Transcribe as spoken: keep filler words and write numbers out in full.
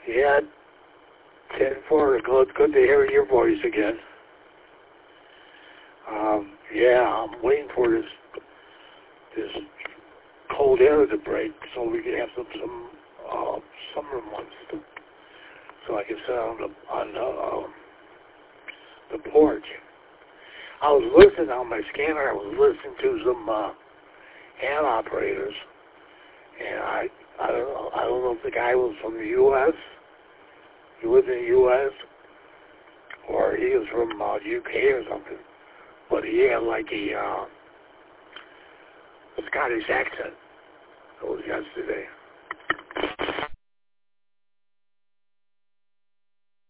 Yeah, ten four. Good, good to hear your voice again. Um, yeah, I'm waiting for this this cold air to break so we can have some some uh, summer months to, so I can sit on the on the, uh, the porch. I was listening on my scanner. I was listening to some uh, hand operators, and I I don't know I don't know if the guy was from the U S He lived in the U S or he was from uh, U K or something, but he had like a uh, Scottish accent. That was yesterday.